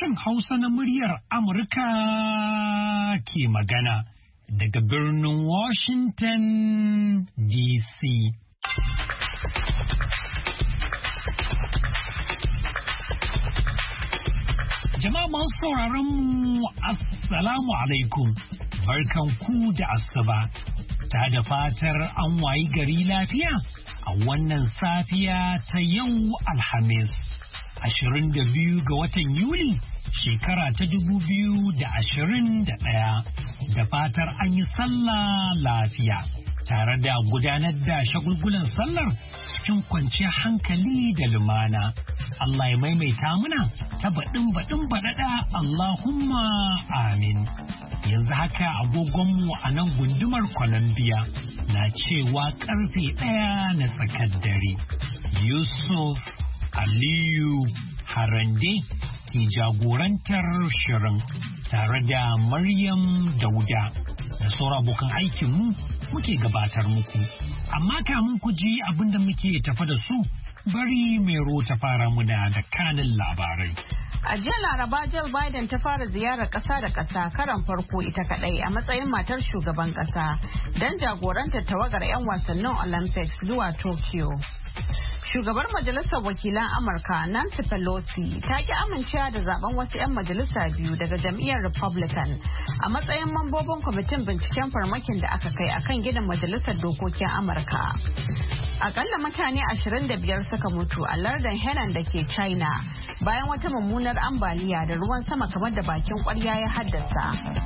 Sashen Hausa na muryar Amurka ke magana daga birnin Washington DC. Jama'a masu sauraron mu Assalamu alaikum, barkan ku da asuba, ta da fatar an wayi gari lafiya a wannan safiya ta yau Alhamis. 22 ga watan Yuli shekara ta 2021 da fatar an yi sallah lafiya tare da gudanar da shagulgulan sallar cikin kwanciyar hankali da lumana. Allah ya maimaita muna ta baɗin baɗaɗa Allahumma amin. Yanzu haka agogonmu a nan gundumar Columbia na cewa ƙarfe 1 na tsakar dare. Yusuf Aliyu Harande ke jagorantar shirin tare da Maryam Dauda da sauran abokan aikinmu muke gabatar muku. Amma kamun ku ji abinda muke tafa da su, bari Mero ta fara muna da kanin labarai. A jiya Laraba, Jill Biden ta fara ziyarar ƙasa da ƙasa karan farko ita kaɗai a matsayin matar shugaban ƙasa don jagorantar tawagar 'yan wasannin Olympics zuwa Tokyo. Shugabar Majalisar Wakilan Amurka Nancy Pelosi ta ki amincewa da zaben wasu 'yan majalisa biyu daga jam'iyyar Republican a matsayin mambobin kwamitin binciken farmakin da aka kai akan gidan Majalisar Dokokin Amurka. Akalla mutane 25 suka mutu a lardin Henan da ke China bayan wata mummunar ambaliya da ruwan sama kamar da bakin kwarya ya haddasa.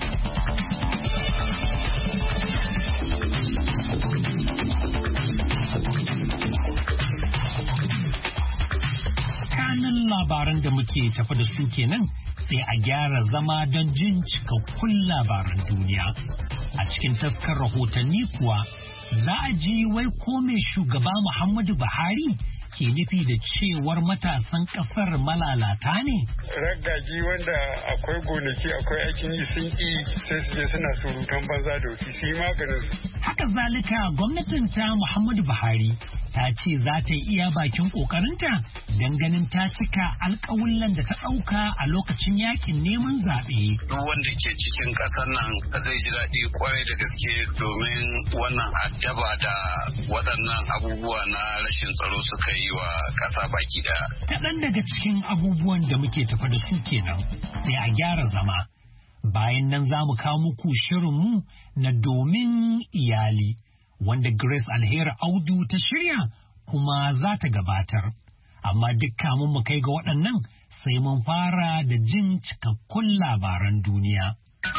Kanin labaran da muke tafa da su kenan, sai a gyara zama don jin cikakkun labaran duniya. A cikin taskar rahotanni kuwa za a ji wai ko mai shugaba Muhammadu Buhari ke nufi da cewar matasan kasar malalata ne? Raggaji wanda akwai gonaki akwai aikin yi sun ƙi sai su je suna surutan banza da wuce su yi maganin su. Haka zalika gwamnatin ta Muhammadu Buhari ta ce za ta yi iya bakin ƙoƙarinta don ganin ta cika alƙawullan da ta ɗauka a lokacin yakin neman zaɓe. Duk wanda ke cikin ƙasar nan zai ji daɗi kwarai da gaske domin wannan addaba da waɗannan abubuwa na rashin tsaro suka yi wa ƙasa baki ɗaya. Kaɗan daga cikin abubuwan da muke tafa da su kenan, sai a gyara zama. Bayan nan za mu kawo muku shirinmu na domin iyali, wanda Grace Alheri Audu ta shirya kuma za ta gabatar. Amma duk kamun mu kai ga waɗannan sai mun fara da jin cikakkun labaran duniya.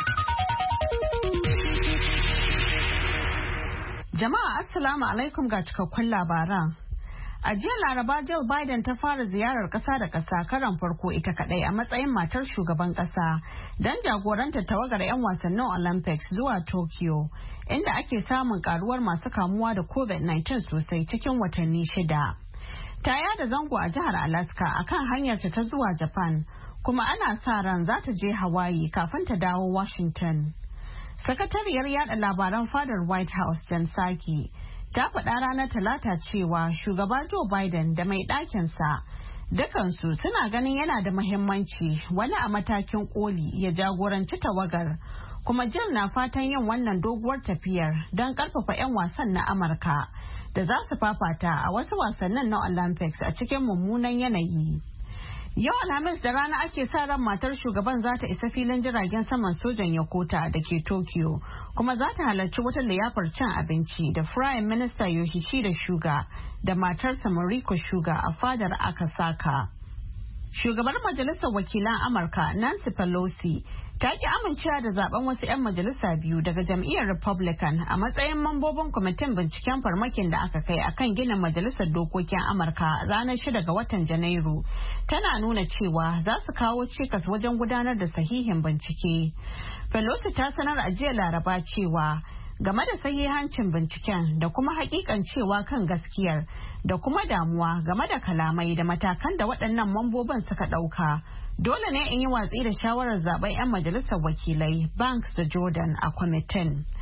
Jama'a Assalamu alaikum ga cikakkun labaran. A jiya Laraba, Jill Biden ta fara ziyarar ƙasa da ƙasa karan farko ita kaɗai a matsayin matar shugaban ƙasa don jagorantar tawagar 'yan wasannin Olympics zuwa Tokyo, inda ake samun karuwar masu kamuwa da COVID-19 sosai cikin watanni 6. Ta yada zango a jihar Alaska akan hanyarta ta zuwa Japan, kuma ana sa ran za ta je Hawaii kafin ta dawo Washington. Sakatariyar yada labaran fadar White House Jen Psaki ta faɗa ranar Talata cewa shugaba Joe Biden da mai ɗakinsa dukansu suna ganin yana da muhimmanci wani a matakin koli ya jagoranci tawagar, kuma Jill na fatan yin wannan doguwar tafiyar don ƙarfafa 'yan wasan na Amurka da za su fafata a wasu wasannin na Olympics a cikin mummunan yanayi. Yau Alhamis da rana ake sa ran matar shugaban za ta isa filin jiragen saman sojan Yokota da ke Tokyo, kuma za ta halarci wata liyafar cin abinci da Prime Minister Yoshihide Suga da matarsa Mariko Suga a fadar Akasaka. Shugabar Majalisar Wakilan Amurka Nancy Pelosi ta ki amincewa da zaben wasu 'yan majalisa biyu daga jam'iyyar Republican a matsayin mambobin kwamitin binciken farmakin da aka kai akan ginin Majalisar Dokokin Amurka ranar 6 ga watan Janairu. Tana nuna cewa za su kawo cikas wajen gudanar da sahihin bincike. Pelosi ta sanar a jiya Laraba cewa game da sahihancin binciken da kuma hakikan cewa kan gaskiyar da kuma damuwa game da kalamai da matakan da waɗannan mambobin suka ɗauka. Dole ne in yi watsi da shawarar zaben 'yan majalisar wakilai Banks da Jordan a kwamitin.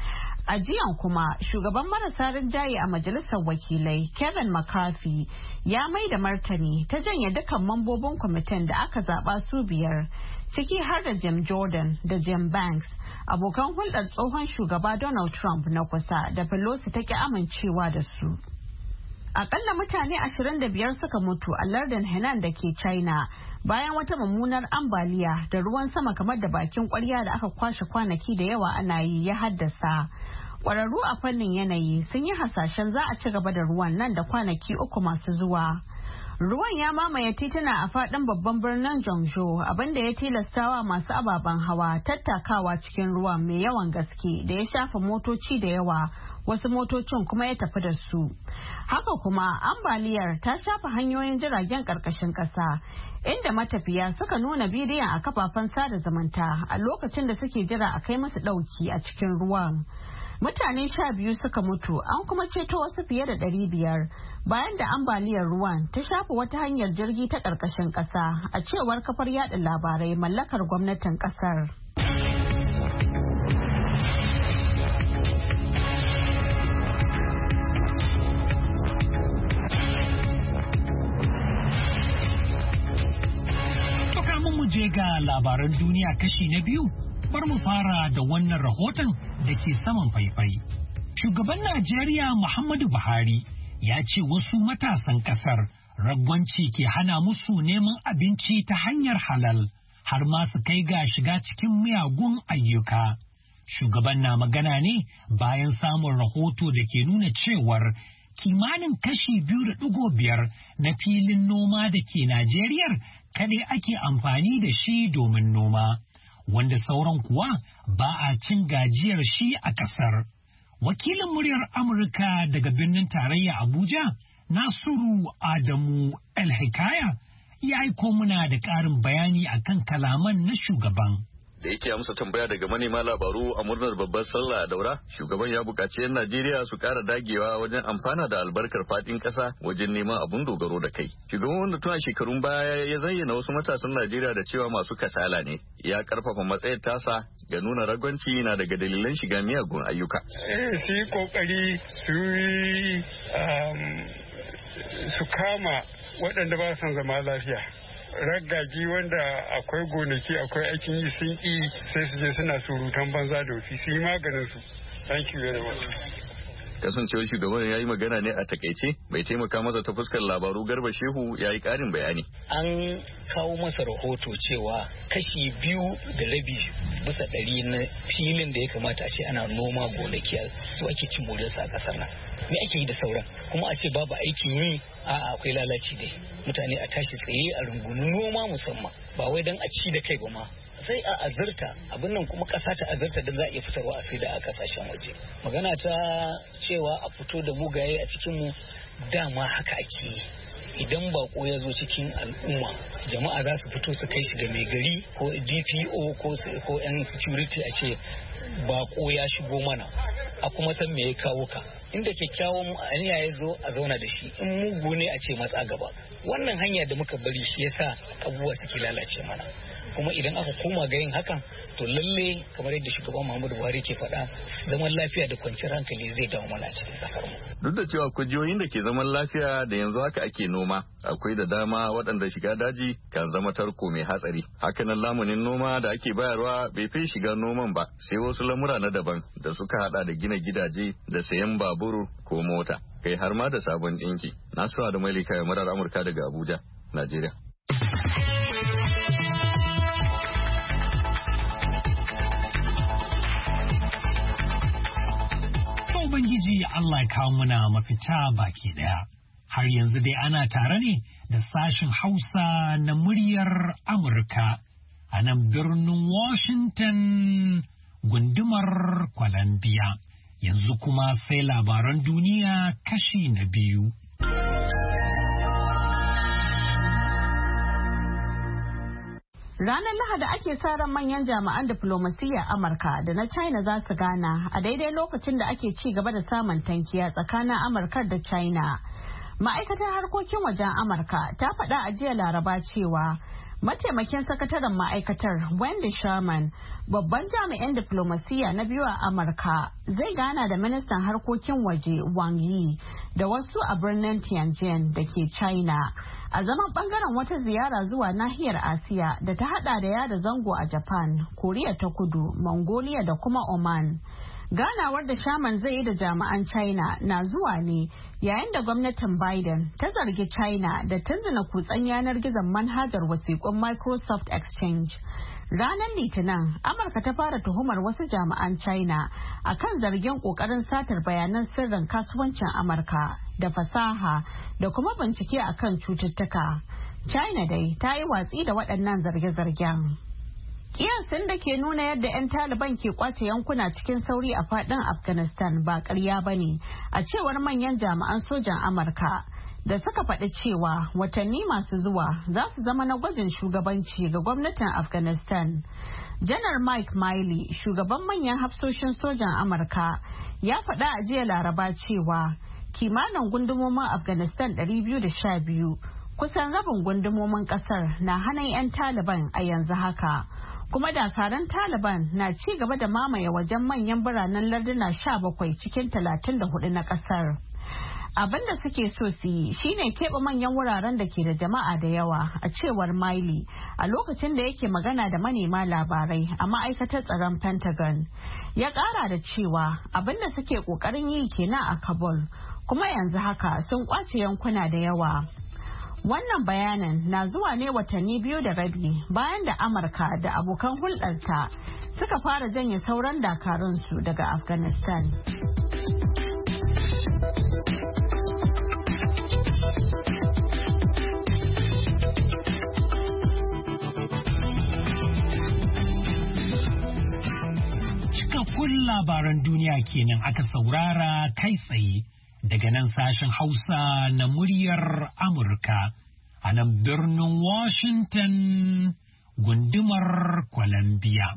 A jiyan kuma shugaban marasa rinjaye a majalisar wakilai Kevin McCarthy ya mai da martani ta janye dukkan mambobin kwamitin da aka zaba su 5 ciki har da Jim Jordan da Jim Banks abokan hulɗar tsohon shugaba Donald Trump na kusa da Pelosi ta ki amincewa da su. Akalla mutane 25 suka mutu a lardin Henan da ke China bayan wata mummunar ambaliya da ruwan sama kamar da bakin kwarya da aka kwashe kwanaki da yawa ana yi ya haddasa. Kwararru a fannin yanayi sun yi hasashen za a ci gaba da ruwan nan da kwanaki 3 masu zuwa. Ruwan ya mamaye tituna a faɗin babban birnin Zhengzhou abinda ya tilastawa masu ababen hawa tattakawa cikin ruwan mai yawan gaske da ya shafa motoci da yawa, wasu motocin kuma ya tafi da su. Haka kuma ambaliyar ta shafa hanyoyin jiragen ƙarƙashin ƙasa inda matafiya suka nuna bidiyon a kafafen sada zumunta a lokacin da suke jira a kai musu ɗauki a cikin ruwan. Mutane 12 suka mutu an kuma ceto wasu fiye da 500 bayan da ambaliyar ruwan ta shafa wata hanyar jirgi ta ƙarƙashin ƙasa a cewar kafar yada labarai mallakar gwamnatin ƙasar. Mu je ga labaran duniya kashi na biyu. Bar mu fara da wannan rahoton da ke saman faifai. Shugaban Najeriya Muhammadu Buhari ya ce wasu matasan kasar ragwanci ke hana musu neman abinci ta hanyar halal har ma su kai ga shiga cikin miyagun ayyuka. Shugaban na magana ne bayan samun rahoto da ke nuna cewar kimanin kashi 2.5 na filin noma da ke Najeriya kadai ake amfani da shi domin noma. Wanda sauran kuwa ba a cin gajiyar shi a ƙasar. Wakilin muryar Amurka daga birnin tarayya Abuja, Nasiru Adamu El-Hikaya, ya aiko muna da ƙarin bayani akan kalaman na shugaban. Da yake amsa tambaya daga manema labaru a murnar babbar sallah a Daura, shugaban ya buƙaci 'yan Najeriya su ƙara dagewa wajen amfana da albarkar faɗin ƙasa wajen neman abun dogaro da kai. Shugaban wanda tun a shekarun baya ya zayyana wasu matasan Najeriya da cewa masu kasala ne, ya ƙarfafa matsayar tasa ga nuna ragwanci na daga dalilan shiga miyagun ayyuka. Su yi ƙoƙari su kama waɗanda ba son zama lafiya. Raggaji wanda akwai gonaki akwai aikin yi sun ƙi sai su je suna surutan banza da wufi su yi maganin su. Thank you very much. Kasancewar shugaban ya yi magana ne a takaice, bai taimaka masa ta fuskar labaru. Garba Shehu ya yi ƙarin bayani. An kawo masa rahoto cewa kashi 2.5 bisa 100 na filin da ya kamata a ce ana noma gonaki su ake cin moriyarsa a ƙasar nan. Me ake yi da sauran? Kuma a ce babu aikin yi, a'a akwai lalaci dai. Mutane a tashi tsaye a rungumi noma musamman, ba wai don a ci da kai ba ma. Sai a azurta abin nan kuma ƙasa ta azurta da za a iya fitarwa a sai da a kasashen waje. Magana ta cewa a fito da mugaye a cikin mu dama haka ake yi. Idan bako ya zo cikin al'umma, jama'a za su fito su kai shi ga mai gari ko DPO ko 'yan security a ce bako ya shigo mana, a kuma san me ya kawo ka. Inda kyakkyawan aniya ya zo a zauna da shi, in mugu ne a ce matsa gaba. Wannan hanya da muka bari shi yasa abubuwa suke lalace mana. Kuma idan aka koma ga yin hakan, to lalle kamar yadda shugaban Muhammadu Buhari ke faɗa, zaman lafiya da kwanciyar hankali zai dawo mana cikin kasar mu. Duk da cewa kujiyoyin da ke zaman lafiya da yanzu haka ake noma, akwai da dama waɗanda shiga daji kan zama tarko mai hatsari. Hakanan lamunin noma da ake bayarwa bai fi shiga noman ba, sai wasu lamura na daban da suka hada da gina gidaje da sayan babur ko mota, kai har ma da sabon ɗinki. Nasiru da Malika ya murar Amurka daga Abuja, Najeriya. Ubangiji Allah ya kawo muna mafita baki daya. Har yanzu dai ana tare ne da sashen Hausa na muryar Amurka a nan birnin Washington gundumar Columbia. Yanzu kuma sai labaran duniya kashi na biyu. Ranar Lahadi ake sa ran manyan jami'an diflomasiyyar Amurka da na China za su gana a daidai lokacin da ake ci gaba da samun tankiya tsakanin Amurka da China. Ma'aikatar harkokin wajen Amurka ta faɗa a jiya Laraba cewa Mataimakin sakataren ma'aikatar Wendy Sherman, babban jami'in diflomasiyya na biyu a Amurka, zai gana da ministan harkokin waje Wang Yi da wasu a birnin Tianjin da ke China. A zaman bangaren wata ziyara zuwa nahiyar Asiya da ta hada da yada zango a Japan, Koriya ta Kudu, Mongolia da kuma Oman. Ganawar da Sherman zai yi da jami'an China na zuwa ne yayin da gwamnatin Biden ta zargi China da tunzuna kutsen yanar gizon manhajar wasiƙun Microsoft Exchange. Ranar Litinin, Amurka ta fara tuhumar wasu jami'an China akan zargin ƙoƙarin satar bayanan sirrin kasuwancin Amurka da fasaha da kuma bincike akan cututtuka. China dai ta yi watsi da waɗannan zarge-zargen. Kiyasin da ke nuna yadda 'yan Taliban ke kwace yankuna cikin sauri a fadin Afghanistan ba ƙarya ba ne, a cewar manyan jami'an sojan Amurka da suka faɗi cewa watanni masu zuwa za su zama na gwajin shugabanci ga gwamnatin Afghanistan. Janar Mike Miley, shugaban manyan hafsoshin sojan Amurka, ya faɗa a jiya Laraba cewa kimanin gundumomin Afghanistan 212, kusan rabin gundumomin ƙasar na hannun 'yan Taliban a yanzu haka. Kuma dakaran Taliban na ci gaba da mamaye wajen manyan biranen larduna 17 cikin 34 na kasar. Abin da suke so su yi shine keɓe manyan wuraren da ke da jama'a da yawa, a cewar Miley a lokacin da yake magana da manema labarai a ma'aikatar tsaron Pentagon. Ya ƙara da cewa abin da suke ƙoƙarin yi kenan a Kabul, kuma yanzu haka sun ƙwace yankuna da yawa. Wannan bayanin na zuwa ne watanni 2 da rabi bayan da Amurka da abokan hulɗarta suka fara janye sauran dakarunsu daga Afghanistan. Cikakkun labaran duniya kenan aka saurara kai tsaye daga nan sashen Hausa na muryar Amurka a nan birnin Washington gundumar Columbia.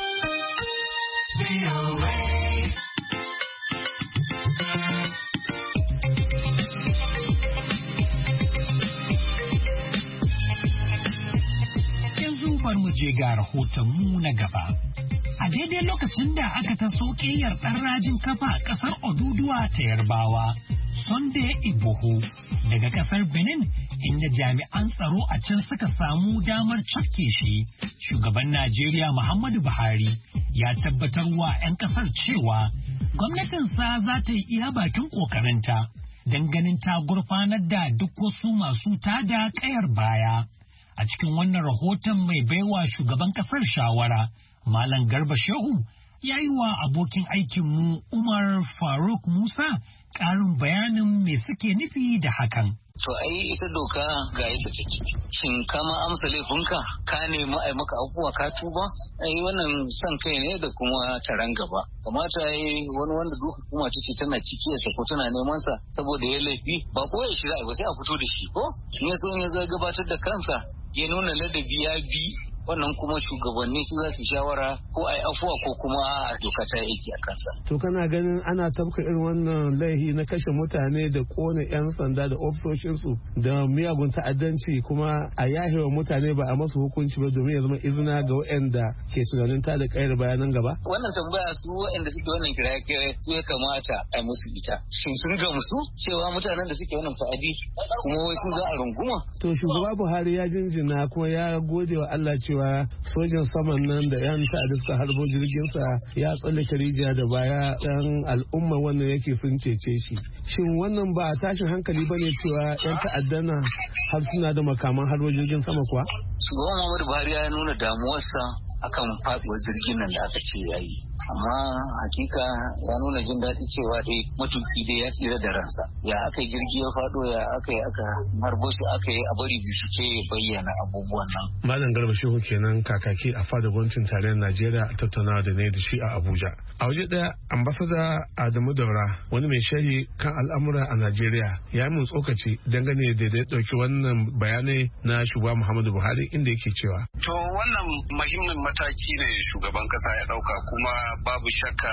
Yanzu bar mu je ga rahotonmu na gaba. A daidai lokacin da aka taso ƙeyar ɗan rajin kafa a ƙasar Oduduwa ta Yarbawa, Sunday Igboho daga ƙasar Benin, inda jami'an tsaro a can suka samu damar cafke shi. Shugaban Najeriya Muhammadu Buhari ya tabbatar wa 'yan ƙasar cewa gwamnatinsa za ta yi iya bakin ƙoƙarinta don ganin ta gurfanar da duk wasu masu tada ƙayar baya. A cikin wannan rahoton mai baiwa shugaban ƙasar shawara, Malam Garba Shehu ya yi wa abokin aikinmu Umar Faruk Musa ƙarin bayanin me suke nufi da hakan. To ai ita doka ga yadda take. Shin kama amsa laifinka ka nemi ai maka abubuwa ka tuba? Ai wannan son kai ne da kuma taron gaba. Kamata ai wani wanda duk hukuma ta ce tana ciki ya ko tana neman sa saboda ya laifi ba ko ya shirya ba sai a fito da shi ko? In ya so ya zo gabatar da kansa ya nuna ladabi ya bi, wannan kuma shugabanni su za su shawara ko ai afuwa ko kuma a doka ta aiki a kansa. To kana ganin ana tafka irin wannan laifi na kashe mutane da kone 'yan sanda da ofisoshinsu da miyagun ta'addanci kuma a yahewa mutane ba a masu hukunci ba domin ya zama izina ga waɗanda ke tunanin ta da kayar bayanan gaba? Wannan tambaya su waɗanda suke wannan kiraye su ya kamata a musu ita. Shin sun gamsu cewa mutanen da suke wannan ta'adi kuma wai sun za a runguma? To shugaba Buhari ya jinjina kuma ya gode wa Allah cewa sojan saman nan da 'yan ta'adda suka harbo jirginsa ya tsallake rijiya da baya ɗan al'umma wannan yake sun cece shi. Shin wannan ba tashin hankali ba ne cewa 'yan ta'adda na har suna da makaman harbo jirgin sama kuwa? Shugaban Muhammadu Buhari ya nuna damuwarsa akan faɗuwar jirgin nan da aka ce ya yi. Amma hakika ya nuna jin daɗi cewa dai matuƙi dai ya tsira da ransa. Ya aka yi jirgi ya faɗo, ya aka yi aka harbo shi, aka yi a bari bincike ya bayyana abubuwan nan. Malam Garba Shehu kenan kakaki a fadar gwamnatin tarayyar Najeriya a tattauna da ne da shi a Abuja. A waje ɗaya ambasada Adamu Daura wani mai sharhi kan al'amura a Najeriya ya yi mun tsokaci dangane da ya ɗauki wannan bayanai na shugaba Muhammadu Buhari inda yake cewa. To wannan muhimmin mataki ne shugaban kasa ya ɗauka kuma babu shakka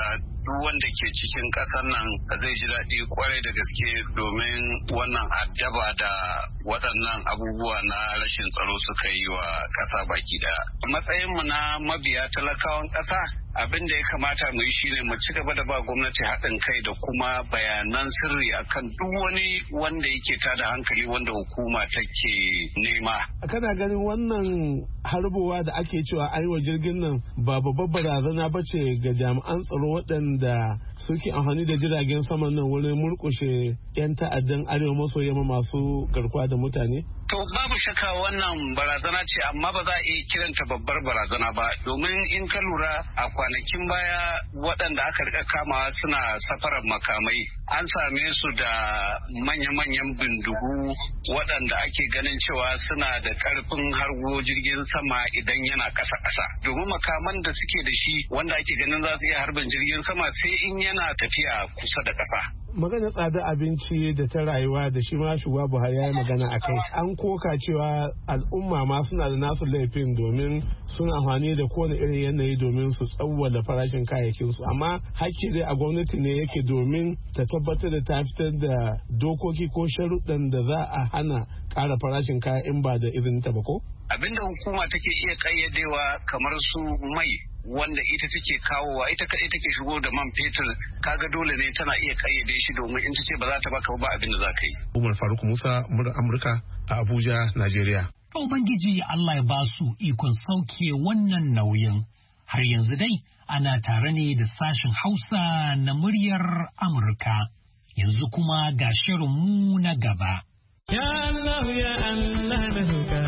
duk wanda ke cikin ƙasar nan zai ji daɗi kwarai da gaske domin wannan addaba da waɗannan abubuwa na rashin tsaro suka yi wa ƙasa baki ɗaya. A matsayinmu na mabiya talakawan ƙasa, abin da ya kamata mu yi shine mu ci gaba da ba gwamnati haɗin kai da kuma bayanan sirri akan duk wani wanda yake tada hankali wanda hukuma take nema. Kana ganin wannan harbowa da ake cewa an yi wa jirgin nan ba babbar barazana ba ce ga jami'an tsaro waɗanda suke amfani da jiragen saman nan wurin murƙushe 'yan ta'addan arewa maso yamma masu garkuwa da mutane? To babu shakka wannan barazana ce, amma ba za a iya kiranta babbar barazana ba, domin in ka lura a kwanakin baya waɗanda aka rika kamawa suna safarar makamai an same su da manya-manyan bindigu waɗanda ake ganin cewa suna da ƙarfin harbo jirgin sama idan yana ƙasa-ƙasa. Domin makaman da suke da shi wanda ake ganin za su iya harbin jirgin sama sai in yana tafiya kusa da ƙasa. Maganar tsadar abinci da ta rayuwa da shi ma shugaba Buhari ya yi magana a kai. An koka cewa al'umma ma suna da nasu laifin domin suna amfani da kowane irin yanayi domin su tsawwala farashin kayayyakin su. Amma hakki dai a gwamnati ne yake domin ta tabbatar da ta fitar da dokoki ko sharuɗan da za a hana ƙara farashin kaya in ba da izinin ta ba ko? Abinda hukuma take iya ƙayyadewa kamar su mai wanda ita take kawowa, ita kaɗai take shigo da man fetur, kaga dole ne tana iya kayyade shi domin in ta ce ba za ta baka ba abin da za ka yi. Umar Faruk Musa, murar Amurka a Abuja, Najeriya. Ubangiji Allah ya ba su ikon sauke wannan nauyin. Har yanzu dai ana tare ne da sashen Hausa na muryar Amurka. Yanzu kuma ga shirinmu na gaba. Ya Allah ya Allah na roƙa.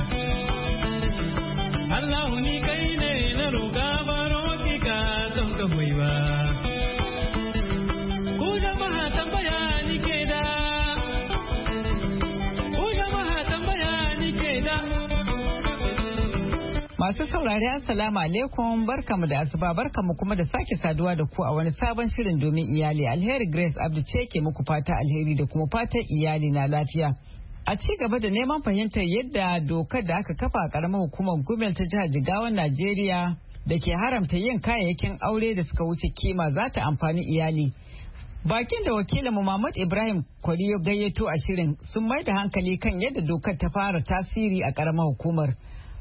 Allah ni kai ne na roƙa baro ki ka don ka mai ba. Ku jama'a tambaya ni ke da. Ku jama'a tambaya ni ke da. Masu saurari assalamu alaikum, barkamu da asuba, barkamu kuma da sake saduwa da ku a wani sabon shirin domin iyali. Alheri Grace Abdu ce ke muku fata alheri da kuma fatan iyali na lafiya. A ci gaba da neman fahimtar yadda dokar da aka kafa a karamar hukumar Gumel ta jihar Jigawan Najeriya da ke haramta yin kayayyakin aure da suka wuce kima za ta amfani iyali. Bakin da wakilin Muhammad Ibrahim Kwariyo gayyato a shirin sun mai da hankali kan yadda dokar ta fara tasiri a karamar hukumar.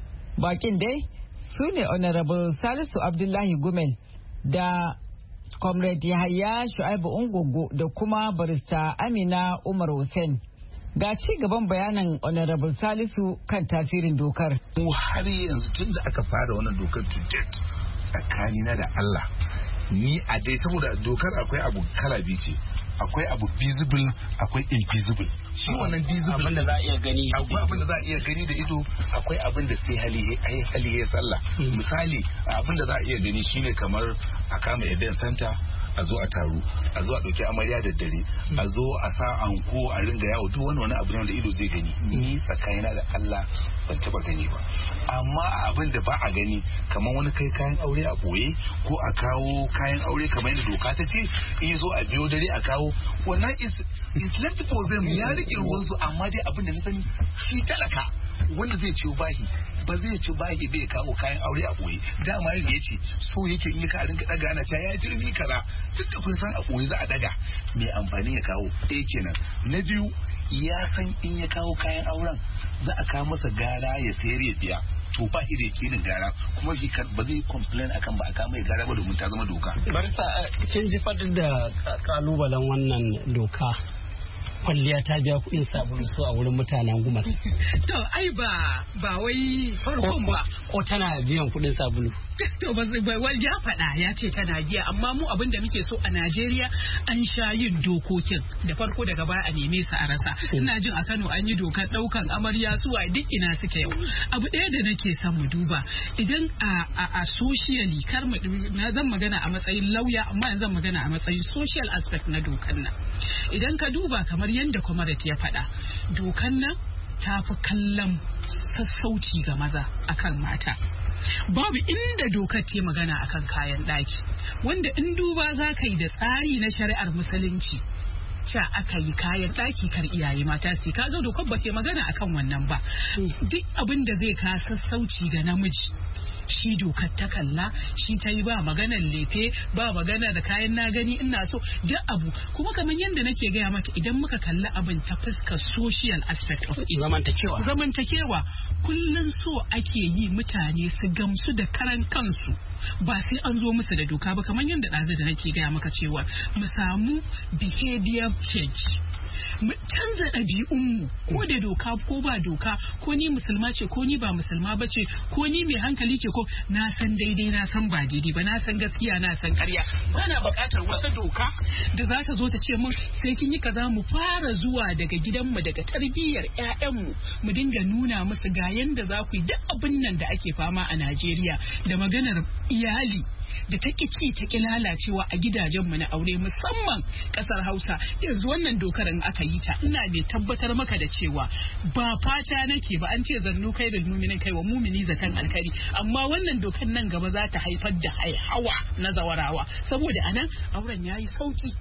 Bakin dai su ne Honorable Salisu Abdullahi Gumel da Comrade Yahaya Shu'aibu Ungogo da kuma Barista Amina Umar Hussein. Ga ci gaban bayanan Honorable Salisu kan tasirin dokar. Mu har yanzu tun da aka fara wannan dokar to date tsakanina da Allah, ni a dai saboda dokar akwai abu kala biyu ce. Akwai abu visible, akwai invisible. Shi wannan visible abin da za a iya gani, akwai abin da za a iya gani da ido, akwai abin da sai hali ya sallah. Misali abin da za a iya gani shine kamar a kama event center, a zo a taru, a zo a ɗauki amarya da dare, a zo a sa anko a ringa yawo, duk wani abu ne da ido zai gani. Ni tsakanina da Allah ban taba gani ba. Amma abin da ba a gani kamar wani kai kayan aure a boye ko a kawo kayan aure kamar yadda doka ta ce, in zo a biyo dare a kawo, wannan is left for them, ya rike ruwansu. Amma dai abin da na sani shi talaka wanda zai ciwo bahi ba zai ci bahi bai kawo kayan aure a boye. Dama yadda ya ce so yake in ka rinka daga ana cewa ya jirgi kaza, duk da kun san a boye za a daga, mai amfani ya kawo ɗaya kenan. Na biyu, ya san in ya kawo kayan auren za a kawo masa gara ya sayar ya biya, to ba shi da yakinin gara, kuma shi ba zai complain akan ba a kama ya gara ba domin ta zama doka. Barista, kin ji fadin da kalubalen wannan doka, kwalliya ta biya kuɗin sabulu so a wurin mutanen Gumel. To ai ba wai farkon ba. Ko tana biyan kuɗin sabulu? To ba ya faɗa ya ce tana biya, amma mu abin da muke so a Najeriya an sha yin dokokin da farko daga baya a neme su a rasa. Ina jin a Kano an yi dokar ɗaukan amarya suwa duk ina suke yau. Abu ɗaya da nake son mu duba, idan a socially kar mu na zan magana a matsayin lauya, amma yanzu zan magana a matsayin social aspect na dokan nan. Idan ka duba kamar yadda Comrade ya faɗa, dokan nan ta fi kallon sassauci ga maza akan mata. Babu inda dokar ta magana akan kayan ɗaki, wanda in duba za ka yi da tsari na shari'ar musulunci, ca aka yi kayan ɗaki kar iyaye mata su kaga dokar ba ta magana akan wannan ba. Duk abin da zai ka sassauci ga namiji shi dokar ta kalla, shi ta yi ba maganar lefe, ba magana da kayan na gani ina so duk abu. Kuma kamar yadda nake gaya maka idan muka kalli abin ta fuskar social aspect of it, zamantakewa kullum so ake yi mutane su gamsu da karan kansu, ba sai an zo musu da doka ba. Kamar yadda ɗazu da nake gaya maka cewa mu samu behavior change, mu canza ɗabi'unmu, ko da doka ko ba doka, ko ni musulma ce ko ni ba musulma ba ce, ko ni mai hankali ce ko na san daidai na san ba daidai ba, na san gaskiya na san ƙarya. Bana buƙatar wata doka da za ta zo ta ce mun sai kin yi kaza. Mu fara zuwa daga gidanmu, daga tarbiyyar ƴaƴanmu, mu dinga nuna musu ga yanda za ku yi duk abin nan da ake fama a Najeriya da maganar iyali da ta ci ta lalacewa a gidajenmu na aure, musamman ƙasar Hausa. Yanzu wannan dokar in aka yi ta, ina mai tabbatar maka da cewa ba fata nake ba, an ce zannu kai da muminin kai wa mumini zaton alkari, amma wannan dokar nan gaba za ta haifar da haihawa na zawarawa, saboda anan auren yayi sauki.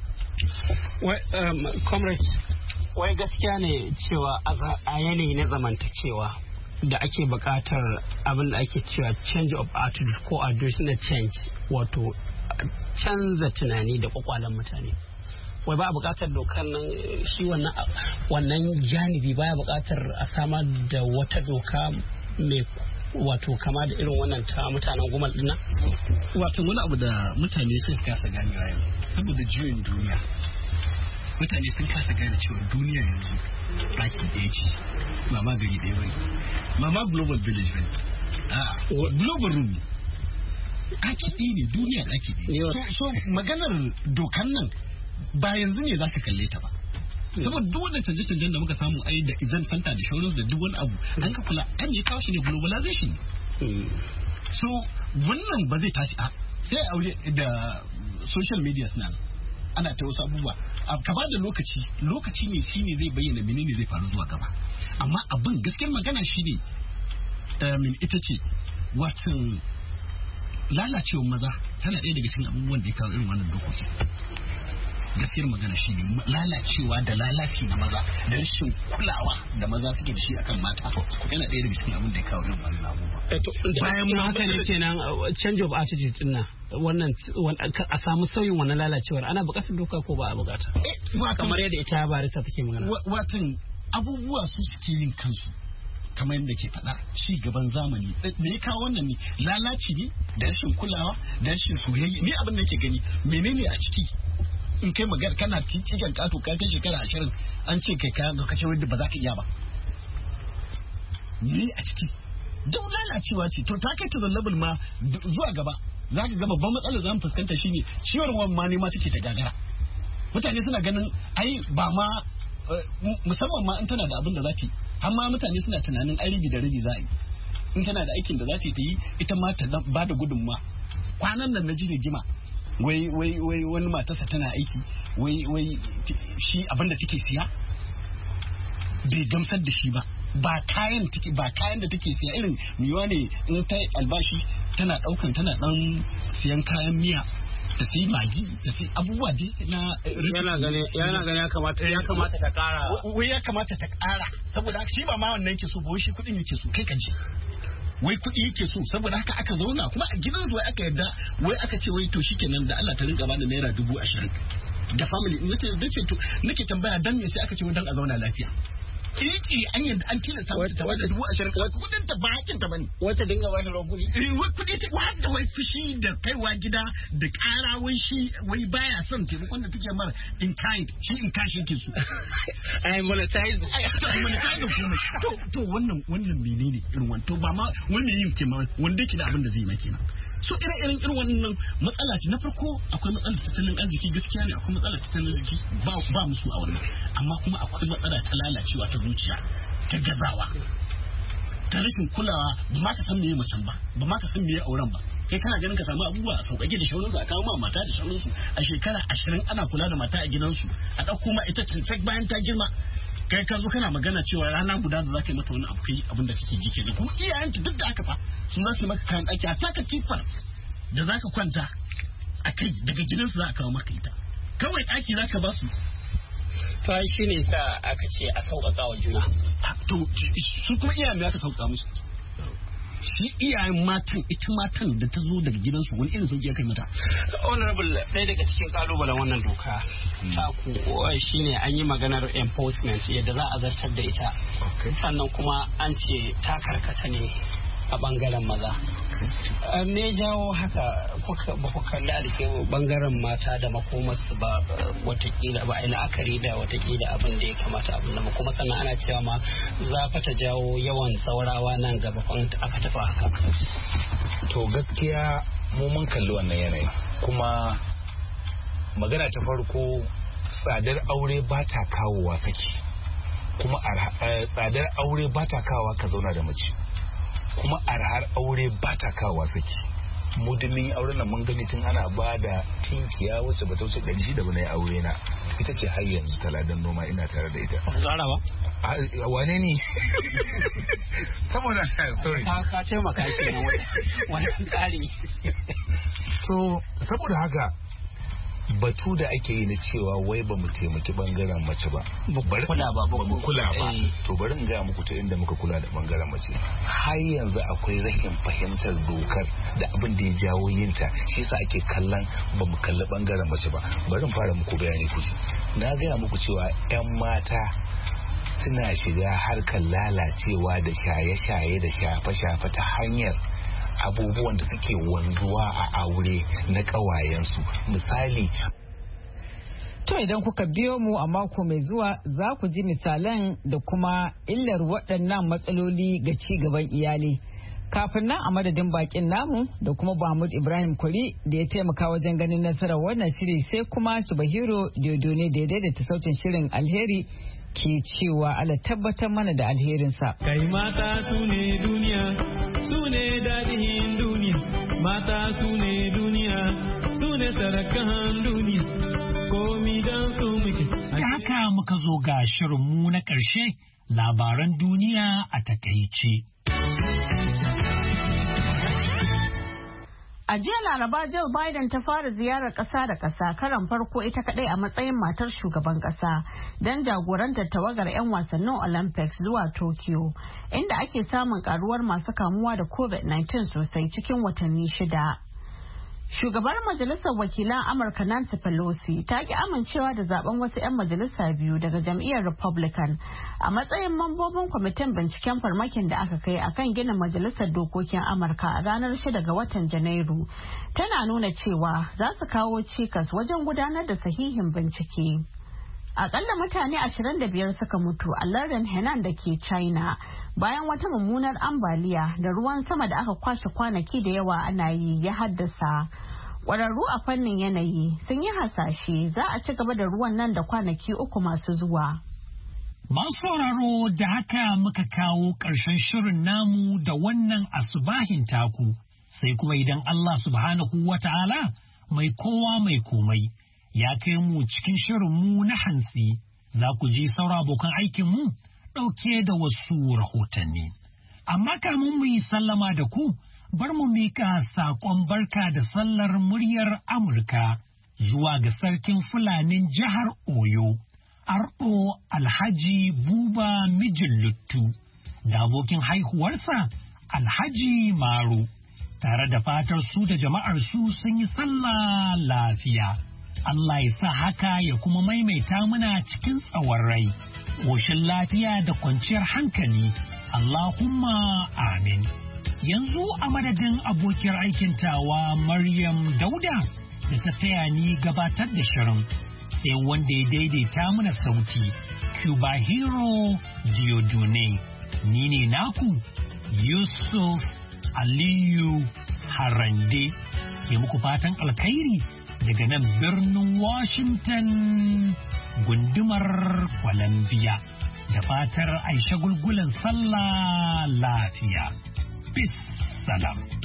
Comrades, wai gaskiya ne cewa a yanayi na zamantakewa da ake buƙatar abin da ake cewa change of attitude ko additional change, wato canza tunani da kwakwalen mutane. Wai ba a buƙatar dokar nan, shi wannan janibi baya buƙatar a samar da wata doka mai wato kama da irin wannan ta mutanen gumal dinnan. Wato wani abu da mutane sun kasa ganewa yau saboda juyin duniya, mutane sun kasa gane cewa duniya yanzu ɗaki ɗaya ce, ba ma gari ɗaya bane, ba ma global village bane, global room ne, ɗaki ɗaya ne, duniya ɗaki ɗaya. So maganar dokan nan ba yanzu ne za ka kalle ta ba, saboda duk wannan canje-canjen da muka samu ai da event center da shauransu da duk wani abu an ka kula an ne kawo shi ne globalization ne. So wannan ba zai tashi sai aure da social media suna ana ta wasu abubuwa ka ba da lokaci ne shine zai bayyana menene zai faru zuwa gaba, amma abin gaskiyar magana shine ita ce watan lalacewar maza tana ɗaya daga cikin abubuwan da ya kawo irin wannan dokoki. Gaskiyar magana shi ne lalacewa da lalaci na maza da rashin kulawa da maza suke da shi akan mata yana ɗaya daga cikin abin da ya kawo irin wannan abubuwa. Bayan ma haka ne kenan change of attitude din nan wannan a samu sauyin wannan lalacewar ana buƙatar doka ko ba a buƙata? Kamar yadda ita barista take magana. Watan abubuwa su suke yin kansu kamar yadda ke faɗa ci gaban zamani me ya kawo wannan ne lalaci ne da rashin kulawa da rashin soyayya. Ni abin da yake gani menene a ciki in kai magana kana cikin kato ka kai shekara 20 an ce kai kayan ka ce wanda ba za ka iya ba, ni a ciki duk lalacewa ce to ta kai ta level ma zuwa gaba za ka ga babban matsalar za mu fuskanta shine ciwon ruwan ma ne ma take ta gagara. Mutane suna ganin ai ba ma musamman ma in tana da abin da za ta yi, amma mutane suna tunanin ai rabi da rabi za a yi, in tana da aikin da za ta yi ita ma ta ba da gudunma. Kwanan nan na ji rigima wai wani matarsa tana aiki wai shi abinda take siya bai gamsar da shi ba kayan da take siya irin miwa ne in ta albashi tana dan siyan kayan miya da sai magi da sai abubuwa dai na yana gani ya kamata ta kara wai ya kamata ta kara saboda shi ba ma wannan yake so ba, shi kudin yake so kai kanci wai kuɗi yake so, saboda haka aka zauna kuma a gidansu wai aka yarda wai aka ce wai to shikenan da Allah ta rinka bani naira 20,000 da family nake tambaya dan me sai aka ce wai dan a zauna lafiya. Kiki an yadda an tilasta mata ta bada 20,000 kudin ta ba hakin ta bane wata dinga ba ta ruwan kudi wai kudi ta wanda wai fushi da kaiwa gida da kara wai shi wai baya son taimakon da take mara in kind shi in kashi yake so ai monetize kuma to wannan menene irin wannan to ba ma wannan yin kima wanda yake da abin da zai yi kenan. So irin wannan matsala ce. Na farko akwai matsalar tattalin arziki, gaskiya ne akwai matsalar tattalin arziki ba musu a wannan, amma kuma akwai matsala ta lalacewa ta zuciya ta gazawa ta rashin kulawa ba ma ka san meye macen ba ma ka san meye auren ba. Kai kana ganin ka samu abubuwa a sauƙaƙe da shaunansu a kawo ma mata da shaunansu a shekara 20 ana kula da mata a gidansu a ɗauko ma ita cancak bayan ta girma. Kai ka zo kana magana cewa rana guda da za ka yi mata wani abu kai abin da kake ji kenan, kuma iyayenta duk da aka fa sun za su maka kayan ɗaki a taka kifar da za ka kwanta a kai daga gidansu za a kawo maka ita kawai ɗaki za ka ba su. To shi ne sa aka ce a sauƙaƙa wa juna. To su kuma iyayen aka sauƙa musu shi iyayen matan ita matan da ta zo daga gidansu wani irin sauki ya kai mata. Honorable, ɗaya daga cikin kalubalen wannan doka ta ku shine an yi maganar enforcement yadda za a zartar da ita. Sannan kuma an ce ta karkata ne a bangaren maza. Me jawo haka ba ku kalli a bangaren mata da makomarsu ba watakila ba a yi la'akari da watakila abin da ya kamata abin da kuma sannan ana cewa ma za ta jawo yawan saurawa nan gaba aka tafi haka. To gaskiya mu mun kalli wannan yanayi kuma magana ta farko tsadar aure ba ta kawowa saki kuma tsadar aure ba ta kawowa ka zauna da mace kuma arhar aure ba ta kawowa saki. Mu dimin auren nan mun gani tun ana ba da tinkiya wacce ba ta wuce 600 ba na yi aure na ita ce har yanzu taladan noma ina tare da ita. Wane ne? Saboda sorry. Ka ce maka shi ne wani tsari. So saboda haka batu da ake yi na cewa wai ba mu taimaki bangaren mace ba. Ba mu kula ba. To bari in gaya muku ta inda muka kula da bangaren mace. Har yanzu akwai rashin fahimtar dokar da abin da ya jawo yinta. Shi yasa ake kallon ba mu kalli bangaren mace ba. Bari in fara muku bayani kuji. Na gaya muku cewa 'yan mata suna shiga harkar lalacewa da shaye-shaye da shafe-shafe ta hanyar abubuwan da suke wanzuwa a aure na ƙawayensu. Misali, to idan kuka biyo mu a mako mai zuwa za ku ji misalan da kuma illar waɗannan matsaloli ga ci gaban iyali. Kafin nan a madadin bakin namu da kuma Mahmud Ibrahim Kwari da ya taimaka wajen ganin nasarar wannan shiri, sai kuma Chubahiro Diodone da ya daidaita sautin shirin. Alheri ke cewa Allah tabbatar mana da alherinsa. Kai mata su ne duniya, su ne daɗin duniya, mata su ne duniya, su ne sarakan duniya, komi don su muke. Da haka muka zo ga shirinmu na ƙarshe, labaran duniya a takaice. A jiya Laraba, Joe Biden ta fara ziyarar ƙasa da ƙasa karan farko ita kaɗai a matsayin matar shugaban ƙasa don jagorantar tawagar 'yan wasannin Olympics zuwa Tokyo, inda ake samun karuwar masu kamuwa da COVID-19 sosai cikin watanni 6. Shugabar Majalisar Wakilan Amurka Nancy Pelosi ta ki amincewa da zaben wasu 'yan majalisa biyu daga jam'iyyar Republican a matsayin mambobin kwamitin binciken farmakin da aka kai akan ginin Majalisar Dokokin Amurka a ranar 6 ga watan Janairu. Tana nuna cewa za su kawo cikas wajen gudanar da sahihin bincike. Akalla mutane 25 suka mutu a lardin Henan da ke China bayan wata mummunar ambaliya da ruwan sama da aka kwashe kwanaki da yawa ana yi ya haddasa. Ƙwararru a fannin yanayi sun yi hasashe za a ci gaba da ruwan nan da kwanaki 3 masu zuwa. Masu sauraro, da haka muka kawo ƙarshen shirin namu da wannan asubahin taku, sai kuma idan Allah subhanahu wa ta'ala mai kowa mai komai ya kai mu cikin shirinmu na hantsi, za ku ji saura abokan aikinmu ɗauke da wasu rahotanni. Amma kamun mu yi sallama da ku, bar mu miƙa saƙon barka da sallar muryar Amurka zuwa ga sarkin Fulanin jihar Oyo, Arɗo Alhaji Buba Mijin Luttu, da abokin haihuwarsa Alhaji Maru, tare da fatar su da jama'ar su sun yi sallah lafiya. Allah ya sa haka ya kuma maimaita muna cikin tsawon rai, ƙoshin lafiya da kwanciyar hankali, Allahumma amin. Yanzu a madadin abokiyar aikin tawa Maryam Dauda da ta taya ni gabatar da shirin, sai wanda ya daidaita mana sauti, Chubahiro Diodone, ni ne naku Yusuf Aliyu Harande, ke muku fatan alkhairi daga nan birnin Washington gundumar Columbia, da fatar Aisha gulgulan sallah lafiya. Peace salam.